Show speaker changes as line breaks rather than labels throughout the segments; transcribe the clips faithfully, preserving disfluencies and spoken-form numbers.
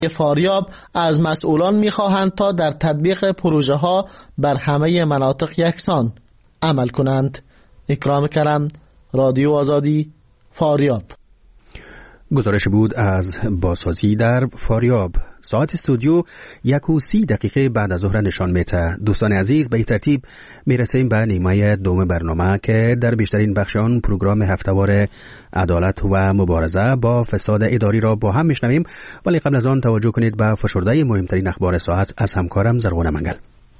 فاریاب از مسئولان می‌خواهند تا در تطبیق پروژه ها بر همه مناطق یکسان عمل کنند. اکرام کرم، رادیو آزادی، فاریاب.
گزارش بود از بازسازی در فاریاب. ساعت استودیو یک و سی دقیقه بعد از ظهر نشان میده. دوستان عزیز، به این ترتیب میرسیم به نیمه دوم برنامه که در بیشترین بخش آن پروگرام هفته‌وار عدالت و مبارزه با فساد اداری را با هم میشنویم، ولی قبل از آن توجه کنید به فشرده مهمترین اخبار ساعت از همکارم زرغون منگل.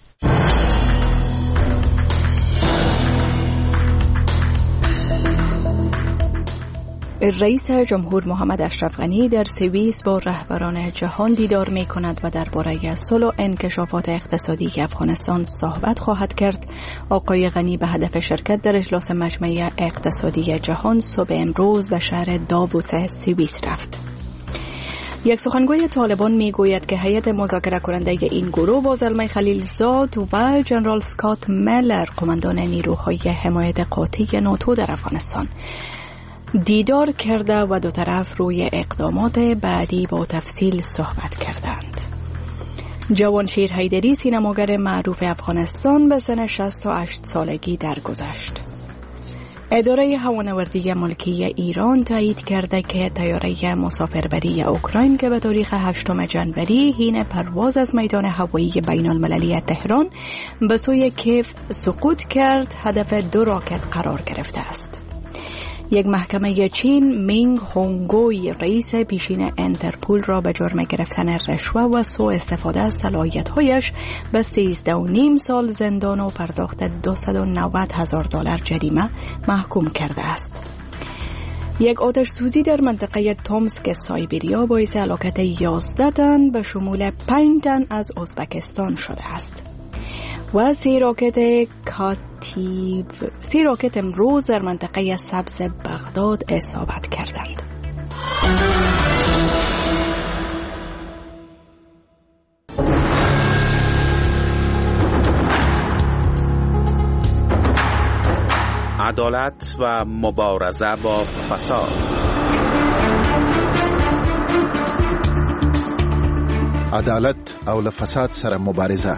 رئیس جمهور محمد اشرف غنی در سوئیس با رهبران جهان دیدار می کند و درباره صلح و انکشافات اقتصادی افغانستان صحبت خواهد کرد. آقای غنی به هدف شرکت در اجلاس مجمع اقتصادی جهان صبح امروز به شهر داووس سوئیس رفت. یک سخنگوی طالبان می گوید که هیئت مذاکره کننده این گروه با زلمه خلیلزاد و جنرال اسکات میلر، قماندان نیروهای حمایت قاطع ناتو در افغانستان، دیدار کرده و دو طرف روی اقدامات بعدی با تفصیل صحبت کردند. جوانشیر حیدری، سینماگر معروف افغانستان، به سن شصت و هشت سالگی درگذشت. اداره هوانوردی ملکی ایران تایید کرده که طیاره مسافربری اوکراین که به تاریخ هشتم ژانویه حین پرواز از میدان هوایی بین المللی تهران به سوی کیف سقوط کرد، هدف دو راکت قرار گرفته است. یک محکمه چین مینگ هونگوی، رئیس پیشین انترپول، را به جرم گرفتن رشوه و سوء استفاده از صلاحیت‌هایش به سیزده و نیم سال زندان و پرداخت دویست و نود هزار دلار جریمه محکوم کرده است. یک آتش سوزی در منطقه تومسک سایبریا باعث هلاکت یازده تن به شمول پنج تن از ازبکستان شده است. و سی راکت کاتیو سی راکت امروز در منطقه سبز بغداد اصابت کردند.
عدالت و مبارزه با فساد.
عدالت او فساد سره مبارزه.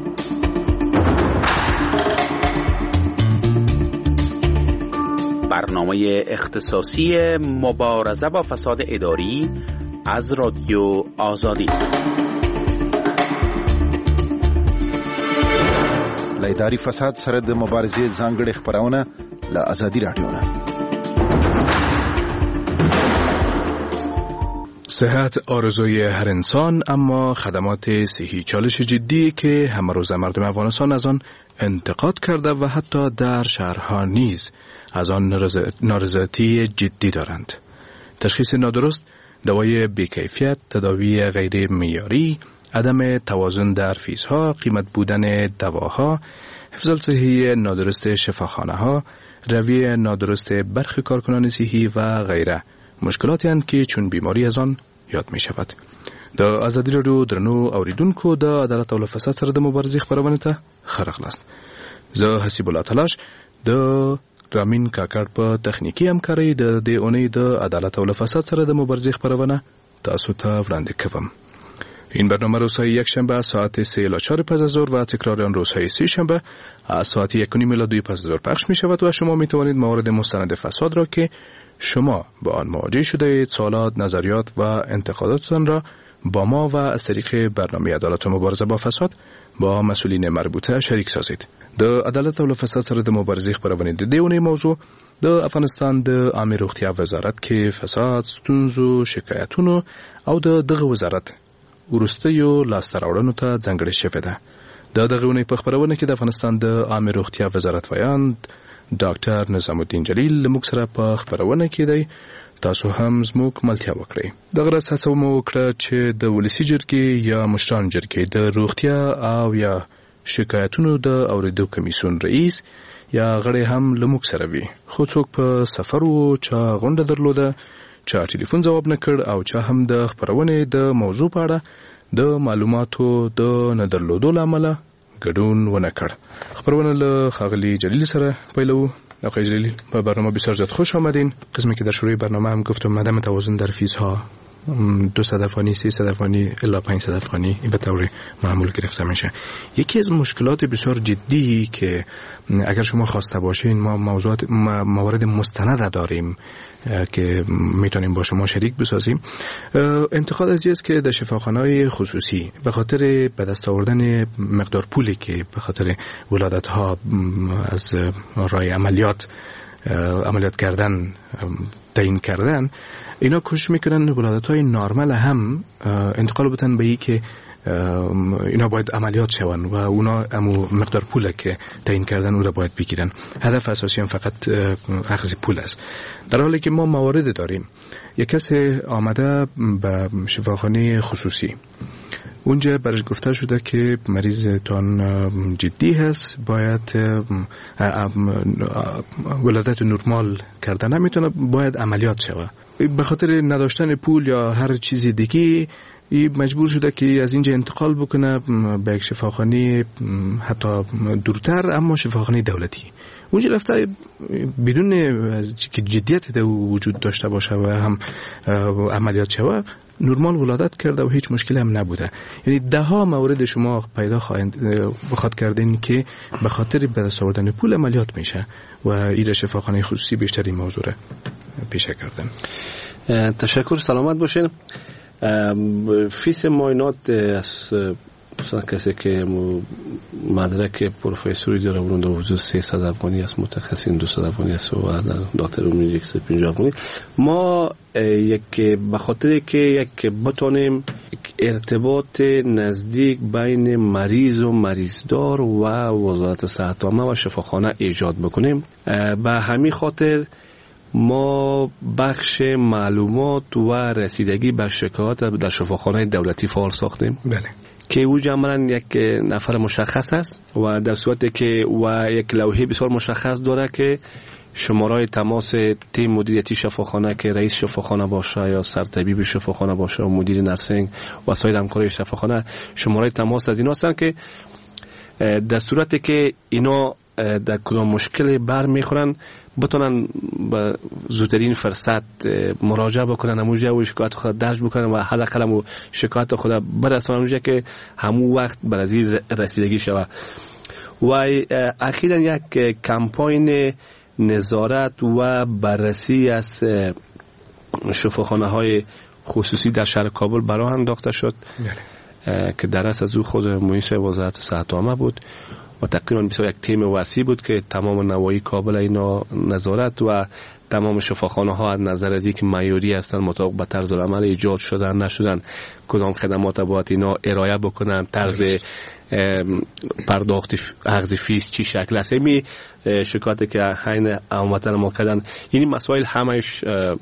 برنامه اختصاصی مبارزه با فساد اداری از رادیو آزادی.
لایداری فساد سره د مبارزې ځانګړې خبرونه له آزادی رادیو نه.
صحت آرزوی هر انسان، اما خدمات صحی چالش جدی که همه روز مردم افغانستان از آن انتقاد کرده و حتی در شهرها نیز از آن نارضایتی جدی دارند. تشخیص نادرست، دوای بیکیفیت، تداوی غیر معیاری، عدم توازن در فیزها، قیمت بودن دواها، حفظ صحی نادرست شفاخانه‌ها، رویه نادرست برخی کارکنان صحی و غیره مشکلاتی هستند که چون بیماری از آن یاد می شود. د آزادی رادیو درنو اوریدونکو د عدالت او فساد سره د مبارزې خبرونه ته خرغلاست. زه حسیب الله تلاش د رامین کاکړ په تخنیکی همکارۍ د دې اونۍ د عدالت او فساد سره د مبارزې خبرونه تاسو ته وړاندې کوم. این برنامه روزهای یک شنبه ساعت سه الی چهار پس از ظهر و تکرار آن روزهای سه شنبه ساعت یک و نیم الی دو پس از ظهر پخش می شود و شما می توانید موارد مستند فساد را که شما با آن مواجه شده اید، سوالات، نظریات و انتقاداتتان را با ما و از طریق برنامه عدالت و مبارزه با فساد با مسئولین مربوطه شریک سازید. د عدالت او فساد سره د مبارزې خبرونه د دیونه موضوع د افغانستان د عامه روغتیا وزارت کې فساد، ستونزو، شکایتونو او د دغه وزارت ورستیو لاسته راوړنو ته ځانګړې شوې ده. د دغه ونې په خبرونه کې د افغانستان د عامه روغتیا وزارت ویاند ډاکټر نظام الدین جلیل موږ سره په خبرونه کې دی. تاسو هم زموږ ملتیا وکړئ. دغه راز هڅه مو وکړه چې د ولسی جرګې یا مشران جرګې د روغتیا او یا شکایتونو د اوریدو کمیسیون رئیس یا غړي هم لموږ سره وي، خو څوک په سفر وو، چا غونډه درلوده، چا ټلیفون جواب نه کړ او چا هم د خبرونه د موضوع په اړه د معلوماتو د نه درلودو لامل ګډون ونه کړ. خبرونه له خاغلی جلیل سره پیلو. آقای جلیل، به برنامه بسیار زیاد خوش آمدین. قسمی که در شروع برنامه هم گفتم عدم توازن در فیزها دو صدفانی، سه صدفانی الا پنج صدفانی این به طور معمول گرفته میشه. یکی از مشکلات بسیار جدی که اگر شما خواسته باشین ما موضوعات موارد مستند داریم که میتونیم با شما شریک بسازیم. انتقاد از است که در شفاخانه‌های خصوصی به خاطر به دست آوردن مقدار پولی که به خاطر ولادت ها از راه عملیات عملیات کردن تعیین کردن، اینا کوشش میکنن ولادت های نارمال هم انتقال بدن به این که اینا باید عملیات شون و اونا امو مقدار پول که تعیین کردن او را باید بگیرن. هدف اساسی هم فقط اخذ پول است، در حالی که ما موارد داریم یک کس آمده به شفاخانه خصوصی، اونجا برش گفته شده که مریض تان جدی هست، باید ولادت نرمال کردن نمیتونه، باید عملیات شود. به خاطر نداشتن پول یا هر چیزی دیگه ای مجبور شده که از اینجا انتقال بکنه به یک شفاخانه حتی دورتر، اما شفاخانه دولتی. اونجا رفته بدون که جدیت وجود داشته باشه و هم عملیات شوه نرمال ولادت کرده و هیچ مشکلی هم نبوده. یعنی ده ها مورد شما پیدا خواهند بخواد کردین که به خاطر به دست آوردن پول عملیات میشه و این شفاخانه خصوصی بیشتری موضوع پیشه کردن.
تشکر، سلامت باشین. فیس معاینات از کسی که مدرک پروفسوری داره اون در وجود سیصد افغانی است، متخصصین دویست افغانی است و دکتر امید صد و پنجاه افغانی. ما یک به خاطر که یک بتونیم ارتباط نزدیک بین مریض و مریضدار و وزارت صحت عامه و شفاخانه ایجاد بکنیم، به همین خاطر ما بخش معلومات و رسیدگی به شکایات در شفاخانه دولتی فعال ساختیم.
بله.
که او عملاً یک نفر مشخص است و در صورتی که و یک لوحه بسیار مشخص داره که شماره تماس تیم مدیریتی شفاخانه که رئیس شفاخانه باشه یا سرطبیب شفاخانه باشه و مدیر نرسینگ و سایر همکارای شفاخانه، شماره تماس از اینا هستن که در صورتی که اینا در کدام مشکل بر میخورن بتونن با زودترین فرصت مراجعه بکنن، همونجا و شکایت خود درج بکنن و حداقل هم شکایت خود برسونن اونجا که همون وقت بر از این رسیدگی شود. و اخیراً یک کمپاین نظارت و بررسی از شفاخانه های خصوصی در شهر کابل برای انداخته شد که در اصل از او خود مؤسس وزارت صحت عامه بود و تقریبا بسیار یک تیم وسیع بود که تمام نواحی کابل اینا نظارت و تمام شفاخانه ها از نظر از اینکه معیاری هستن مطابق به طرز العمل ایجاد شدن نشدن، کدام خدمات باید اینا ارائه بکنن، طرز پرداخت اخذ فیس چی شکل است. می شکایتی که حین عامتا ما کردن این مسائل همش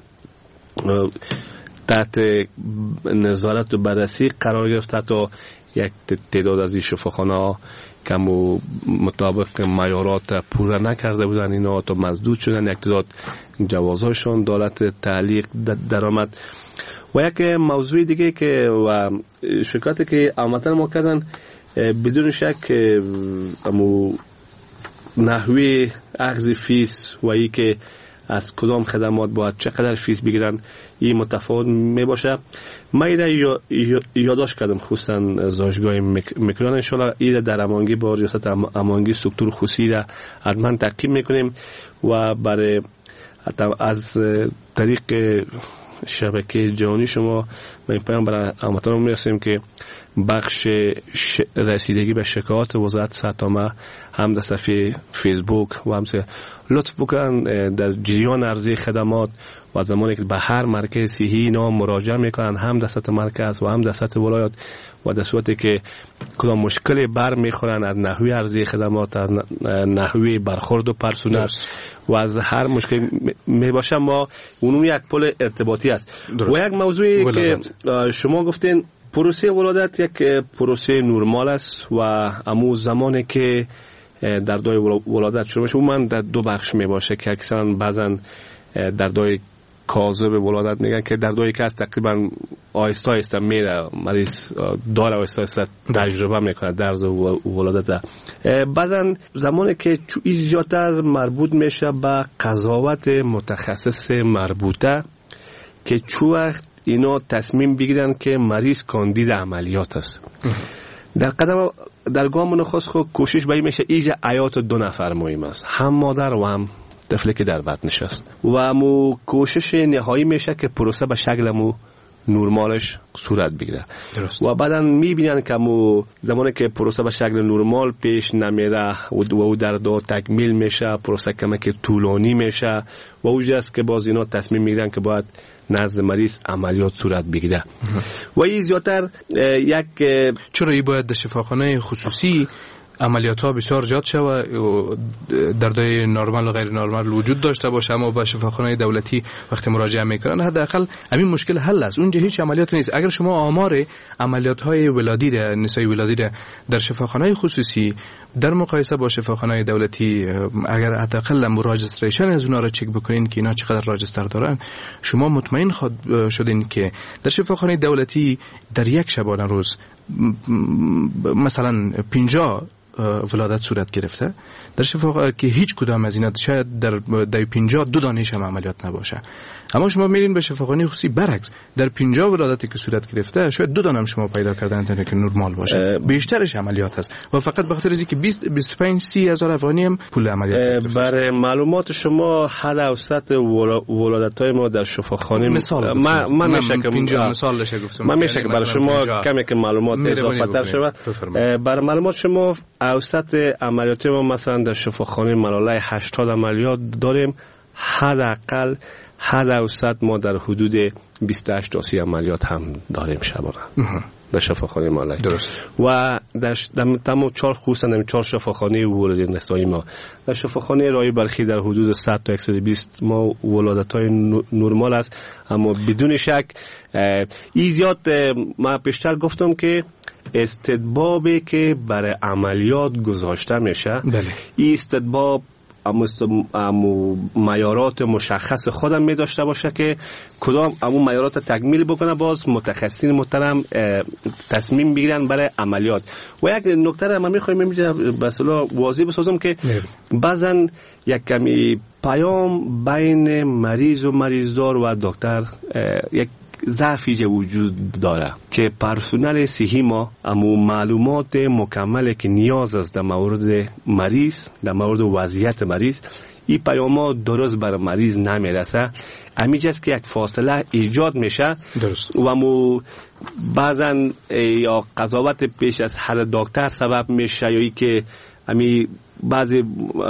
تحت نظارت و بررسی قرار گرفته تا یک تعداد از این شفاخانه ها که مطابق معیارات پورا نکرده بودن اینا تا مزدود شدن، یک تعداد جوازهاشون دولت تعلیق درآمد. و یک موضوع دیگه که و شکایتی که عامتا ما کردن بدون شک امو نحوه اخذ فیس و ای که از کدام خدمات باید چقدر فیس بگیرن این متفاوت می باشه. من ایره یادداشت کردم خصوصا زاجگاه میکران، انشالله ایره در امانگی با ریاست امانگی سکتور خصوصی را حتما تعقیب میکنیم و برای از طریق شبکه جهانی شما من پیام برای هموطنان میرسیم که بخش رسیدگی به شکایات وزارت صحت عامه هم در صفحه فیسبوک و هم لطف بکنن در جریان عرضه خدمات و زمانی که به هر مرکز صحی اینا مراجعه میکنن هم در سطح مرکز و هم در سطح ولایات و در صورتی که کدام مشکلی بر میخورن از نحوه عرضه خدمات، از نحوه برخورد و پرسونل و از هر مشکل می باشه ما اونم یک پل ارتباطی است. درست. و یک موضوعی که شما گفتین پروسه ولادت یک پروسه نرمال است و امو زمانی که در دوای ولادت شروع میشه من در دو بخش می باشه که اکثرا بعضا در دوای کاذب ولادت میگن که در دوای که از تقریبا آهسته آهسته میره مریض داره آهسته آهسته تجربه میکنه درز ولادت. بعضا زمانی که زیادتر مربوط میشه به قضاوت متخصص مربوطه که چو وقت اینا تصمیم بگیرن که مریض کاندید عملیات است. در قدم در گام نخست خود کوشش به این میشه ایجا حیات دو نفر مهم است، هم مادر و هم طفلی که در بطنش است و مو کوشش نهایی میشه که پروسه به شکل مو نورمالش صورت بگیره. درست. و بعدا میبینن که مو زمانی که پروسه به شکل نورمال پیش نمیره و او در دو تکمیل میشه، پروسه کمی که طولانی میشه و اوجاست که باز اینا تصمیم میگیرن که باید نزد مریض عملیات صورت بگیره. و این زیادتر یک
چرا ای باید در شفاخانه خصوصی عملیات ها بسیار زیاد شد و دردای نرمال و غیر نرمال وجود داشته باشه، اما با شفاخانه دولتی وقتی مراجعه میکنن حداقل همین مشکل حل است. اونجا هیچ عملیات نیست. اگر شما آمار عملیات های ولادی را نسای ولادی را در شفاخانه خصوصی در مقایسه با شفاخانه دولتی اگر حداقل راجستریشن از اونها را چک بکنین که اینا چقدر راجستر دارن، شما مطمئن خود شدین که در شفاخانه دولتی در یک شبانه روز مثلا پنجاه ولادت صورت گرفته، در شفاخانه که هیچ کدام از اینا شاید در در پنجاه دو دانش هم عملیات نباشه. اما شما میرین به شفاخانه خصوصی برعکس، در پنجاه ولادتی که صورت گرفته شاید دو دانه هم شما پیدا کردن که نرمال باشه، بیشترش عملیات هست و فقط به خاطر اینکه بیست بیست و پنج سی هزار افغانی هم پول عملیات.
برای معلومات شما حد اوسط ولادت‌های ما در شفاخانه
مثال
من من میشه که
پنجاه مثال لشه گفتم،
من میشه که برای شما کمی که معلومات اضافه تر شود. برای معلومات شما اوسط عملیات ما مثلا در شفاخانه ملاله هشتاد عملیات داریم، حداقل حد اوسط ما در حدود بیست و هشت تا سی عملیات هم داریم شبانه در شفاخانه ملاله. درست. و در تمام چهار خصوصا در چهار شفاخانه ولادت نسایی ما، در شفاخانه رای بلخی در حدود صد تا صد و بیست ما ولادت‌های نرمال است، اما بدون شک این زیاد ما پیشتر گفتم که استدبابی که برای عملیات گذاشته میشه، بله. این استدباب امو معیارات مشخص خودم می داشته باشه که کدام امو معیارات تکمیل بکنه، باز متخصصین محترم تصمیم بگیرن برای عملیات. و یک نکته را من میخوایم به اصطلاح واضح بسازم که بعضن یک کمی پیام بین مریض و مریضدار و دکتر یک ضعفی وجود داره که پرسنل صحی ما امو معلومات مکمل که نیاز است در مورد مریض، در مورد وضعیت مریض، این پیامات درست بر مریض نمیرسه. همیشه است که یک فاصله ایجاد میشه. درست. و امو بعضا یا قضاوت پیش از هر دکتر سبب میشه، یا ای که امی بعضی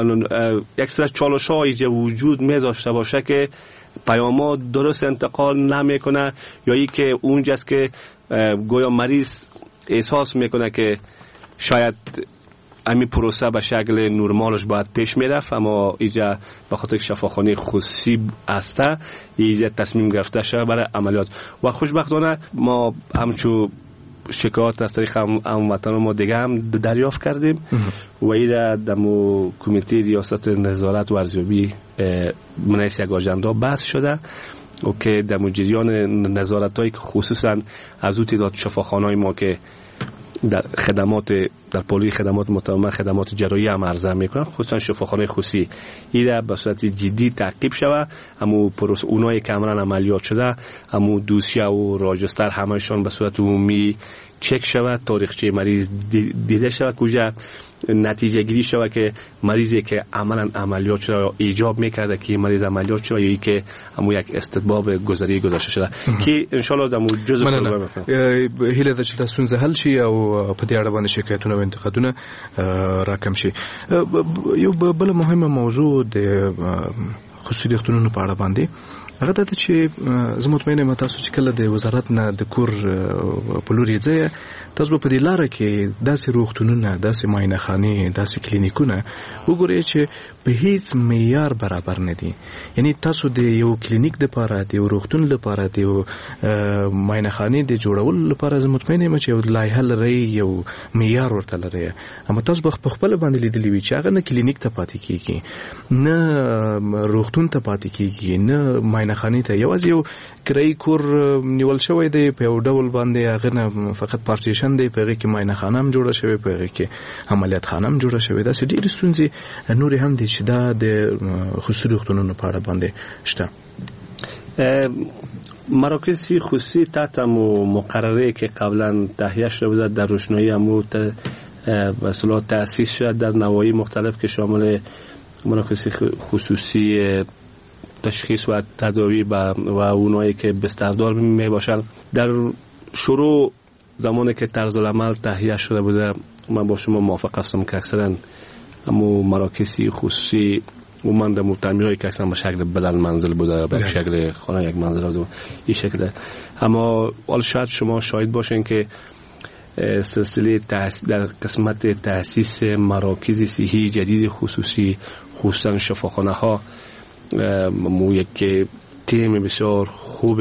یک سر چالش هایی وجود میذاشته باشه که پیامات درست انتقال نمیکنه، یا ای که اونجاست که گویا مریض احساس میکنه که شاید امی پروسه به شکل نرمالش باید پیش میرفت، اما اینجا به خاطر شفاخانه خصوصی است اینجا تصمیم گرفته شده برای عملیات. و خوشبختانه ما همچون شکایات از طریق هموطنان ما دیگه هم دریافت کردیم و این در کمیته ریاست نظارت و ارزیابی منعکس یک آژاندا بحث شده و که در جریان نظارت هایی که خصوصا از اون تعداد شفاخانه‌های ما که در خدمات در پالوی خدمات متضمن خدمات جراحی هم عرضه میکنن، خصوصا شفاخانه خصوصی، این به صورت جدی تعقیب شود. همو پروسه اونایی که عملاً عملیات شده، همو دوسیه و راجستر همشون به صورت عمومی چک شود، تاریخچه مریض دیده شود، کجا نتیجه گیری شود که مریضی که عملاً عملیات شده یا ایجاب میکرده که مریض عملیات شده یا ای که همو یک استدباب گذری گذاشته شده که ان شاء الله دمو جزء پروگرام
هیله ده چې تاسو څنګه حل شي او په دې اړه باندې شکایتونه او انتقادونه راکم شي. یو بل مهمه موضوع د خصوصي روغتونونو په اړه باندې هغه د چې زه مطمئن یم تاسو چې کله د وزارت نه د کور په لور یې تاسو په دې لاره کې داسې روغتونونه، داسې معاینهخانې، داسې کلینیکونه وګورئ چې په هیڅ معیار برابر نه دي. یعنی تاسو د یو کلینیک لپاره، د یو روغتون لپاره، د یو معاینهخانې د جوړولو لپاره زه مطمئن یم چې یو لایحه لرئ، یو معیار ورته لرئ، اما تاسو په خپله باندې لیدلي وي چې هغه نه کلینیک ته پاتې کېږي، نه روغتون ته پاتې کېږي، نه معاینهخانې ته. یوازې یو کرایي کور نیول شوی دی په یو ډول باندې، هغه نه فقط پارټیشن دی، په هغې کې معاینهخانه هم جوړه شوې، په هغې کې عملیات خانه هم جوړه شوې. داسې ډېرې ستونزې نورې هم دي چې دا د خصوصي روغتونونو په اړه باندې شته.
مراکز خصوصی تحت مقرره که قبلا تهیه شده بود در روشنایی امور به اصطلاح تأسیس شد در نواحی مختلف که شامل مراکز خصوصی تشخیص و تداوی و اونایی که بستردار می باشن. در شروع زمانی که طرز العمل تهیه شده بوده من با شما موافق هستم که اکثرا امو مراکز خصوصی ومن در تعمیرهای که اکثرا به شکل بلند منزل بوده به شکل خانه یک منزل بوده این شکل. اما حال شاید شما شاهد باشین که سلسله در قسمت تأسیس مراکز صحی جدید خصوصی خصوصا شفاخانه ها مو یک تیم بسیار خوب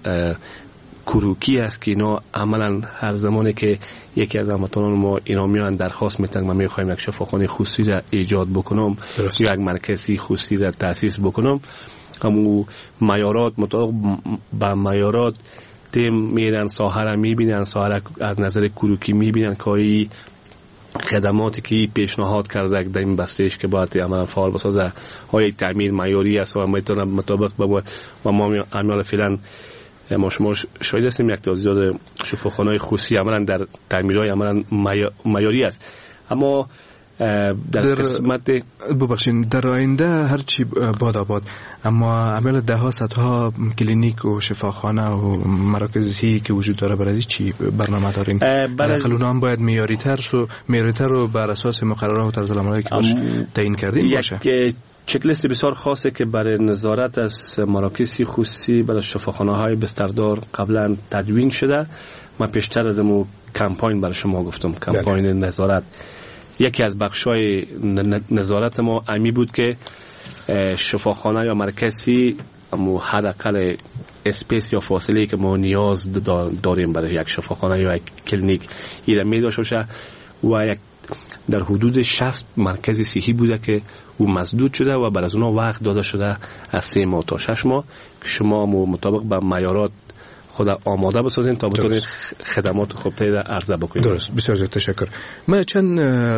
کروکی است که اینا عملا هر زمانی که یکی از هموطنان ما اینا میان درخواست میتن ما میخوایم یک شفاخانه خصوصی را ایجاد بکنم یا یک مرکزی خصوصی را تأسیس بکنم، همو معیارات مطابق با معیارات تیم میرن ساحه را میبینن، ساحه از نظر کروکی میبینن که این خدماتی که پیشنهاد کرده در این بستهش که باید عملا فعال بسازه های تعمیر معیاری است و میتونه مطابق با و ما عملا فعلا ما شما شاید هستیم یک تعداد شفاخانه‌های خصوصی عملا در تعمیرهای عملا معیاری است. اما در, در قسمت
ببخشید در آینده هر چی باد آباد اما عمل ده ها صدها کلینیک و شفاخانه و مراکزی که وجود داره برای چی برنامه دارین؟ برای اونا هم باید معیاری تر و معیاری تر رو بر اساس مقررات و طرز العملی که باش تعیین کردین باشه.
یک چک لیست بسیار خاصه که برای نظارت از مراکز خصوصی برای شفاخانه های بستردار قبلا تدوین شده. من پیشتر از مو کمپاین برای شما گفتم، کمپاین نظارت. یکی از بخشای نظارت ما امی بود که شفاخانه یا مرکزی مو حداقل اسپیس یا فاصله که ما نیاز داریم برای یک شفاخانه یا یک کلینیک ایره می داشته باشه و یک در حدود شصت مرکز صحی بوده که او مسدود شده و بر از اونها وقت داده شده از سه ماه تا شش ماه که شما مطابق به معیارات خود آماده بسازین تا بتونید خدمات خوبتری را عرضه بکنید.
درست، بسیار زیاد تشکر. من چند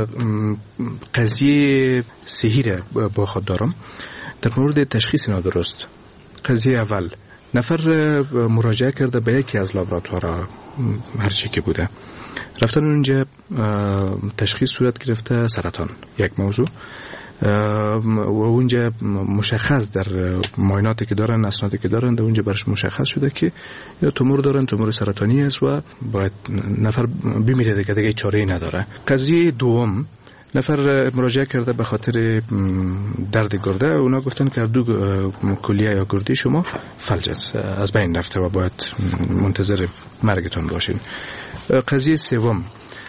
قضیه صحی را با خود دارم در مورد تشخیص نادرست. قضیه اول، نفر مراجعه کرده به یکی از لابراتوارها هر چی که بوده، رفتن اونجا تشخیص صورت گرفته سرطان یک موضوع و اونجا مشخص در معایناتی که دارن، اسنادی که دارن، در اونجا برش مشخص شده که یا تومور دارن، تومور سرطانی است و باید نفر بمیره دیگه، دیگه چاره‌ای نداره. قضیه دوم، نفر مراجعه کرده به خاطر درد گرده، اونا گفتن که دو کلیه یا گرده شما فلج است، از بین رفته و باید منتظر مرگتون باشین. قضیه سوم،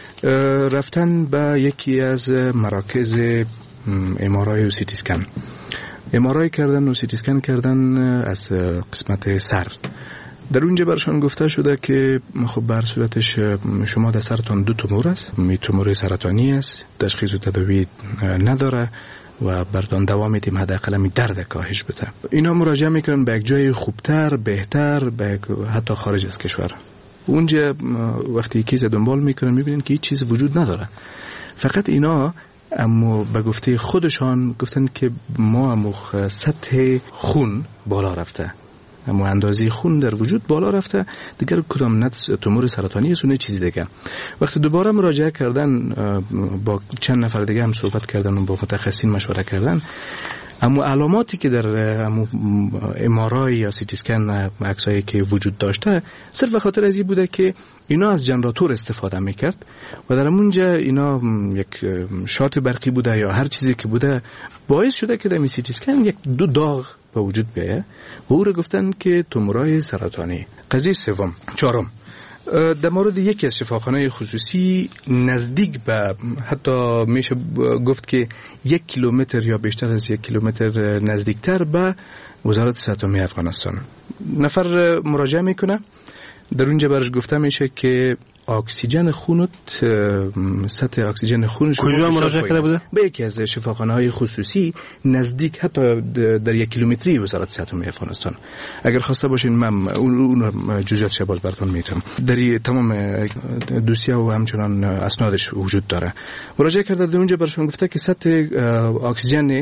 رفتن به یکی از مراکز ام‌آرآی و سی تی اسکن، ام‌آرآی کردن و سی تی اسکن کردن از قسمت سر. در اونجا برشان گفته شده که خب بر صورتش شما در سرتان دو تومور است، می تومور سرطانی است، تشخیص و تداوی نداره و بردان دوام میدیم حداقل می درد کاهش بده. اینا مراجعه میکنن به یک جای خوبتر، بهتر، به حتی خارج از کشور. اونجا وقتی کیس دنبال میکنن میبینن که هیچ چیز وجود نداره. فقط اینا اما به گفته خودشان گفتن که ما اما سطح خون بالا رفته، اما اندازه خون در وجود بالا رفته، دیگر کدام نه تومور سرطانی است و نه چیزی دیگه. وقتی دوباره مراجعه کردن با چند نفر دیگه هم صحبت کردن و با متخصصین مشوره کردن، اما علاماتی که در ام‌آرآی یا سی تی اسکن عکسایی که وجود داشته صرف به خاطر از این بوده که اینا از جنراتور استفاده میکرد و در اونجا اینا یک شات برقی بوده یا هر چیزی که بوده باعث شده که در سی تی اسکن یک دو داغ به وجود بیایه و او را گفتن که تومورای سرطانی. قضیه سوم، چهارم، در مورد یکی از شفاخانه خصوصی نزدیک به، حتی میشه گفت که یک کیلومتر یا بیشتر از یک کیلومتر نزدیکتر به وزارت صحت عامه افغانستان، نفر مراجعه میکنه. در اونجا برش گفته میشه که اکسیژن خونت، سطح اکسیژن خونش
کجا مراجعه کرده بوده؟
به یکی از شفاخانه های خصوصی نزدیک حتی در یک کیلومتری وزارت صحت عامه افغانستان. اگر خواسته باشین من اون جزئیاتش باز براتون میتونم. در تمام دوسیه و همچنان اسنادش وجود داره. مراجعه کرده، در اونجا برشون گفته که سطح اکسیژن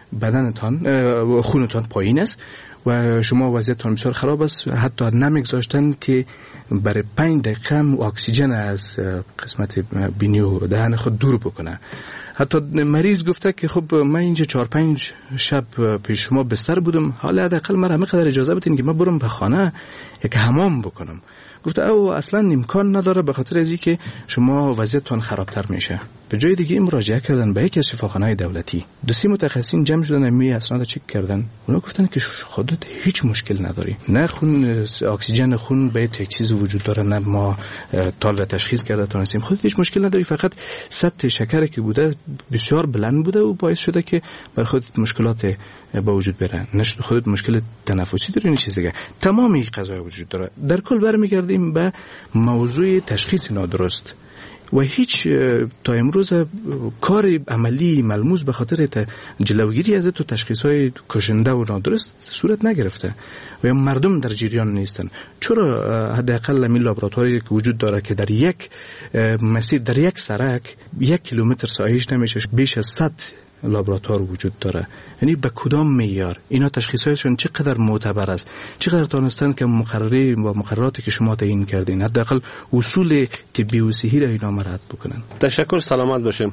بدنتان خونتان پایین است و شما وضعیتتان بسیار خراب است، حتی نمیگذاشتن که برای پنج دقیقه اکسیژن از قسمت بینی و دهن خود دور بکنه. حتی مریض گفته که خب من اینجا چهار پنج شب پیش شما بستر بودم، حالا حداقل من همه قدر اجازه بدین که من برم به خانه یک حمام بکنم. گفته او اصلا امکان نداره به خاطر از اینکه شما وضعیتتان خرابتر میشه. به جای دیگه مراجعه کردن به یکی از شفاخانه‌های دولتی. دو سه متخصصین جمع شدن می اسناد چک کردن. اونا گفتن که خودت هیچ مشکل نداری. نه خون اکسیژن خون به یک چیز وجود داره، نه ما تال را تشخیص کرده تونستیم. خودت هیچ مشکل نداری، فقط سطح شکر که بوده بسیار بلند بوده و باعث شده که بر خودت مشکلات به وجود بیاره. نشد خودت مشکل تنفسی داری نه چیز دیگه. تمام این قضایا وجود داره. در کل برمیگردیم به موضوع تشخیص نادرست و هیچ تا امروز کار عملی ملموس به خاطر جلوگیری از تو تشخیص‌های کشنده و نادرست صورت نگرفته و مردم در جریان نیستن. چرا حداقل همین لابراتواری که وجود داره که در یک مسیر در یک سرک یک کیلومتر ساحه‌اش نمیشه بیش از صد لابراتوار وجود داره، یعنی به کدام معیار اینا تشخیصایشون چقدر معتبر است، چقدر تونستن که مقرری و مقرراتی که شما تعیین کردین حداقل اصول طبی و صحی را اینا رعایت بکنن.
تشکر، سلامت باشیم.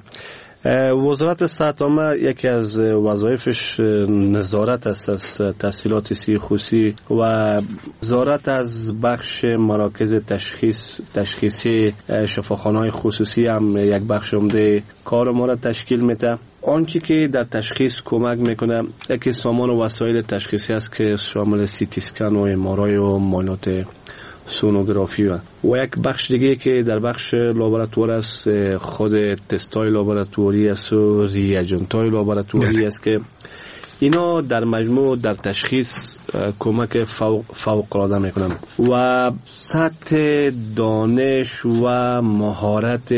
وزارت صحت عامه یکی از وظایفش نظارت است از تسهیلات صحی خصوصی و نظارت از بخش مراکز تشخیص تشخیصی شفاخانه‌های خصوصی هم یک بخش عمده کار ما را تشکیل میده. آنچه که در تشخیص کمک میکنه یکی سامان و وسایل تشخیصی است که شامل سی تی اسکن و ام آر آی و معاینات سونوگرافی و و یک بخش دیگه که در بخش لابراتوار است خود تستای لابراتواری است و ریاجنتای لابراتواری است که اینا در مجموع در تشخیص کمک فوق فوق العاده میکنن و سطح دانش و مهارت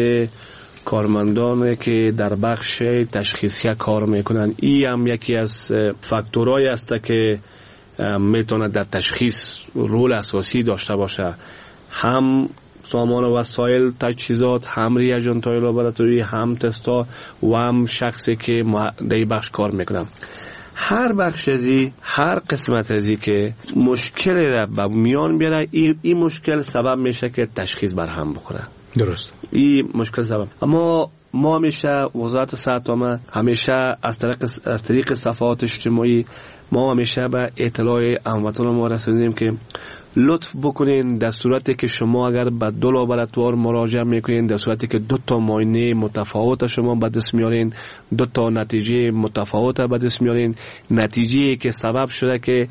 کارمندان که در بخش تشخیصی کار میکنن این هم یکی از فاکتورهای است که میتونه در تشخیص رول اساسی داشته باشه. هم سامان و وسایل تجهیزات، هم ریاجنت‌های لابراتوری، هم تستا و هم شخصی که در این بخش کار میکنن. هر بخش ازی، هر قسمت ازی که مشکل را به میان بیاره این ای مشکل سبب میشه که تشخیص بر هم بخوره.
درست.
این مشکل سبب. اما ما همیشه وزارت صحت عامه همیشه از طریق از طریق صفحات اجتماعی ما همیشه به اطلاع هموطنان ما رسوندیم که لطف بکنین در صورتی که شما اگر به دو لابراتوار مراجعه میکنین، در صورتی که دو تا معاینه متفاوت شما به دست میارین، دو تا نتیجه متفاوت به دست میارین، نتیجه‌ای که سبب شده که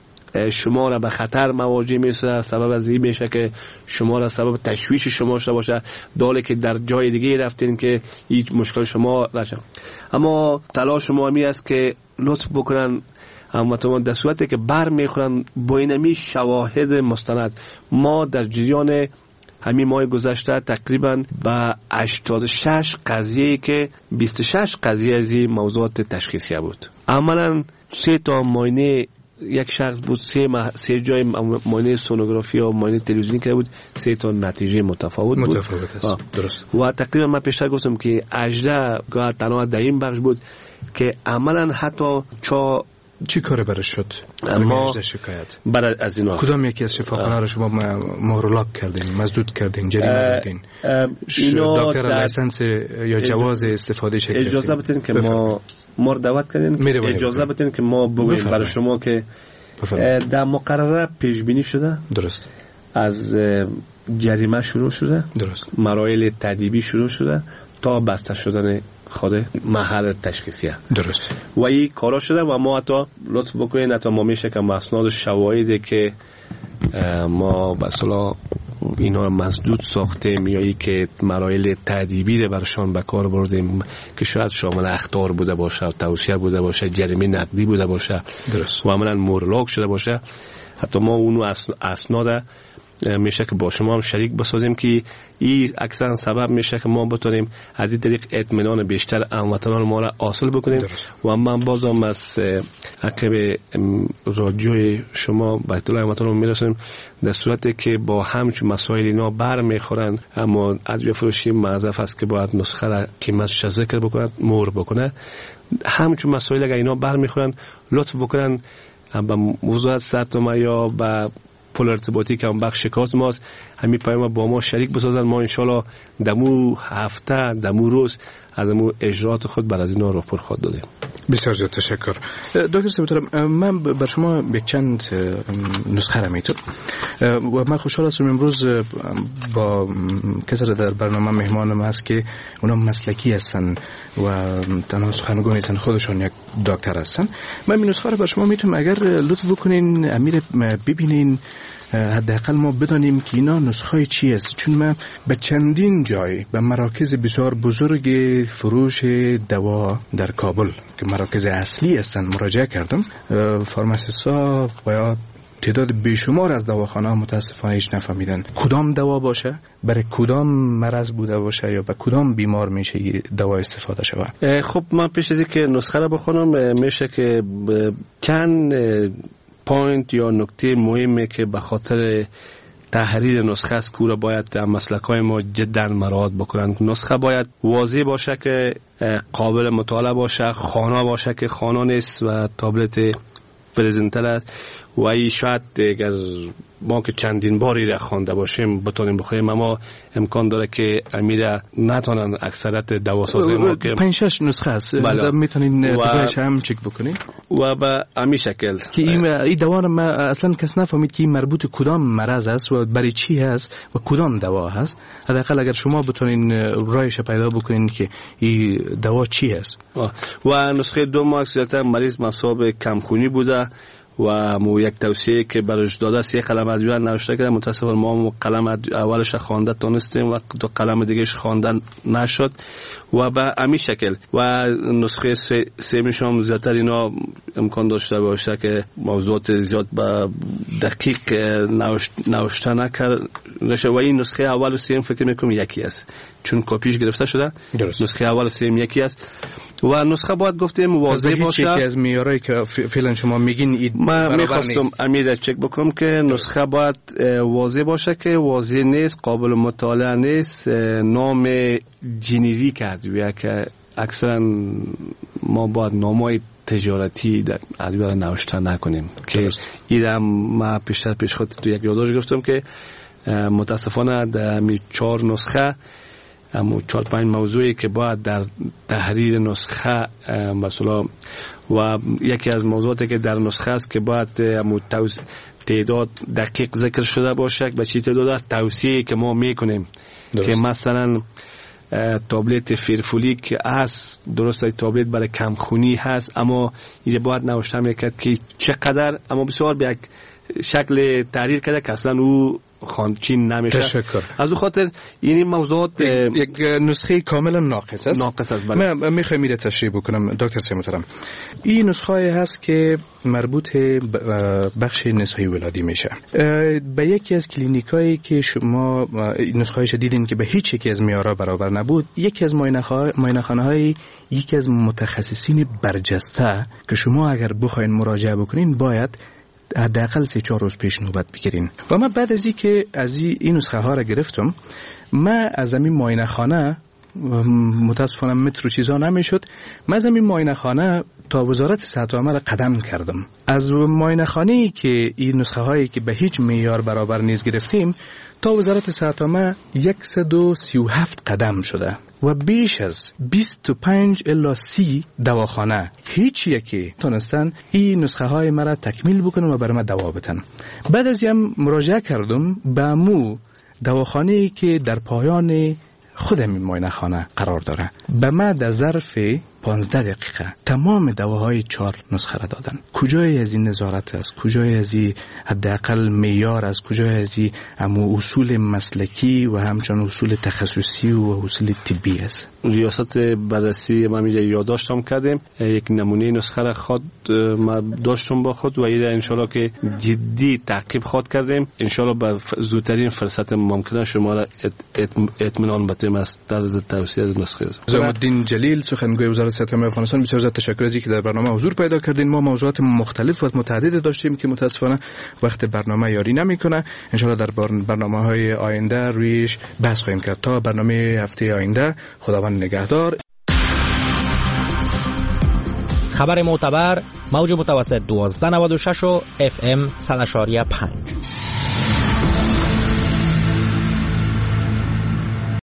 شما را به خطر مواجه میشه، سبب از این میشه که شما را سبب تشویش شما شده باشه، داله که در جای دیگه رفتین که هیچ مشکل شما نشه. اما تلاش ما می است که لطف بکنن هموطنان در صورتی که بر میخورن با اینمی شواهد مستند. ما در جریان همین ماه گذشته تقریبا به هشتاد و شش قضیه که بیست و شش قضیه از این موضوعات تشخیصی بود. عملا سه تا معاینه یک شخص بود، سه, مح... سه جای معاینه سونوگرافی و معاینه تلویزیونی کرده بود، سه تا نتیجه متفاوت بود.
متفاوت است. درست.
و تقریبا من پیشتر گفتم که هجده گاه تنها در این بخش بود که عملا حتی چا
چی کاره برش شد؟
اما
شکایت
برای از اینا
کدام یکی از شفاخانه رو شما مهرلاک کردین، مزدود کردین، جریمه کردین؟ دکتر لایسنس یا جواز استفاده شکل
اجازه بدین که ما ما دعوت کردین، اجازه بدین که ما بگوییم برای شما که در مقرره پیش بینی شده.
درست.
از جریمه شروع شده.
درست.
مراحل تادیبی شروع شده تا بسته شدن خود محل تشخیصیه.
درست.
و این کارا شده و ما حتی لطف بکنین حتی ما میشه که مسناد شواهدی که ما به اصطلاح اینا رو مسدود ساختیم یا ای که مراحل تادیبی رو برشان به کار بردیم که شاید شامل اخطار بوده باشه، توصیه بوده باشه، جریمه نقدی بوده باشه.
درست.
و عملا مورلاک شده باشه، حتی ما اونو اسناد میشه که با شما هم شریک بسازیم که این اکثرا سبب میشه که ما بتونیم از این طریق اطمینان بیشتر هموطنان ما را حاصل بکنیم. و من بازم از عقب رادیوی شما به اطلاع هموطنان میرسونیم در صورتی که با همچون مسائل اینا بر میخورن، اما ادویه فروشی معذف است که باید نسخه را قیمتش ذکر بکنه، مهر بکنه. همچون مسائل اگر اینا بر میخورن لطف بکنن به وزارت صحت ما یا به پل ارتباطی که هم بخش شکایت ماست همین پیام با ما شریک بسازن. ما انشالله دمو هفته دمو روز از امو اجرات خود بر از اینا رو پر خود دادیم.
بسیار زیاد تشکر. دکتر سیمترم، من بر شما یک چند نسخه را میتونم و من خوشحال هستم امروز با کسی در برنامه مهمانم هست که اونا مسلکی هستن و تنها سخنگوی نیستن، خودشان یک دکتر هستن. من این نسخه را بر شما میتونم اگر لطف بکنین امیر ببینین، حداقل ما بدانیم که اینا نسخه چی است، چون من به چندین جای به مراکز بسیار بزرگ فروش دوا در کابل که مراکز اصلی هستند مراجعه کردم. فارماسیست‌ها باید تعداد بیشمار از دواخانه‌ها متاسفانه هیچ نفهمیدن کدام دوا باشه، برای کدام مرض بوده باشه یا به کدام بیمار میشه دوا استفاده شود.
خب من پیش از اینکه نسخه را بخونم میشه که چند پوینت یا نکته مهمه که به خاطر تحریر نسخه است که را باید مسلک‌های ما جدا مراعات بکنند. نسخه باید واضح باشه که قابل مطالعه باشه، خوانا باشه که خوانا نیست و تابلت پرزنتر است و ای شاید اگر ما که چندین باری را خوانده باشیم بتونیم بخوریم، اما امکان داره که امیره نتونن اکثرت دواسازه ما که
پنج شش نسخه است میتونین بقیه‌اش هم چک بکنین
و به همین شکل
که این ای دوا ما اصلا کس نفهمید که مربوط کدام مرض است و برای چی هست و کدام دوا هست. حداقل اگر شما بتونین راهش پیدا بکنین که این دوا چی هست.
و نسخه دوم اکثریت مریض مصاب کمخونی بوده و مو یک توصیه که برش داده است، یک قلم ادویه نوشته کرده. متاسفانه ما قلم اولش خوانده تونستیم و دو قلم دیگهش خواندن نشد و به همین شکل. و نسخه سومش هم زیادتر اینا امکان داشته باشه که موضوعات زیاد با دقیق نوشته نکرده و این نسخه اول و سوم فکر میکنم یکی است چون کپیش گرفته شده. درست. نسخه اول و سوم یکی است و نسخه باید گفتیم واضح باشه.
یکی از معیارایی که فعلا شما میگین
من میخواستم امیر چک بکنم که نسخه باید واضح باشه که واضح نیست، قابل مطالعه نیست، نام جنریک ادویه که اکثرا ما باید نامای تجارتی در ادویه نوشته نکنیم که ایدم ما پیشتر پیش خود تو یک یادداشت گفتم که متاسفانه در می چهار نسخه اما چهار پنج موضوعی که باید در تحریر نسخه مثلا و یکی از موضوعاتی که در نسخه است که باید تعداد دقیق ذکر شده باشه به چی تعداد است توصیه که ما میکنیم که مثلا تابلت فیرفولیک هست، درست ای تابلت برای کمخونی هست اما اینجا باید نوشته میکرد که چقدر، اما بسیار به یک شکل تحریر کرده که اصلا او خانچین نمیشه.
تشکر.
از او خاطر این موضوعات
یک نسخه کاملا ناقص است.
ناقص است. بله.
من میخوام میره تشریح بکنم دکتر سیمترم. این نسخه هست که مربوط بخش نسایی ولادی میشه. به یکی از کلینیکایی که شما نسخه‌اش دیدین که به هیچ یکی از معیارها برابر نبود، یکی از معاینه‌خانه‌های یکی از متخصصین برجسته که شما اگر بخواید مراجعه بکنین باید حداقل سه چهار روز پیش نوبت بگیرین. و من بعد از این که از این نسخه ها را گرفتم، من از این معاینه خانه متاسفانه متر و چیزا نمیشد، من از این معاینه خانه تا وزارت صحت عامه را قدم کردم. از معاینه خانه‌ای که این نسخه هایی که به هیچ معیار برابر نیست گرفتیم تا وزارت صحت عامه صد و سی و هفت قدم شده و بیش از بیست و پنج الی سی دواخانه هیچ یکی تونستن این نسخه های مرا تکمیل بکنن و برای من دوا بدن. بعد از این مراجعه کردم به مو دواخانه‌ای که در پایان خود این معاینه خانه قرار داره. به من در ظرف پانزده دقیقه تمام دواهای چهار نسخه را دادن. کجای از این نظارت است؟ کجای از این حداقل معیار است؟ کجای از این امو اصول مسلکی و همچنین اصول تخصصی و اصول طبی است؟
ریاست بررسی ما میگه یادداشتم کردیم، یک نمونه نسخه را خود ما داشتم با خود و ایده انشالله که جدی تعقیب خود کردیم، انشالله به زودترین فرصت ممکنه شما را اطمینان بتیم از طرز توصیه از نسخه.
نظامالدین جلیل سخنگوی وزارت صحت عامه افغانستان، بسیار زیاد تشکر از اینکه در برنامه حضور پیدا کردین. ما موضوعات مختلف و متعدد داشتیم که متاسفانه وقت برنامه یاری نمیکنه. ان شاء الله در برنامه‌های آینده رویش بحث خواهیم کرد. تا برنامه هفته آینده، خداوند نگهدار.
خبر معتبر، موج متوسط دوازده نود و شش و اف ام صد و پنج.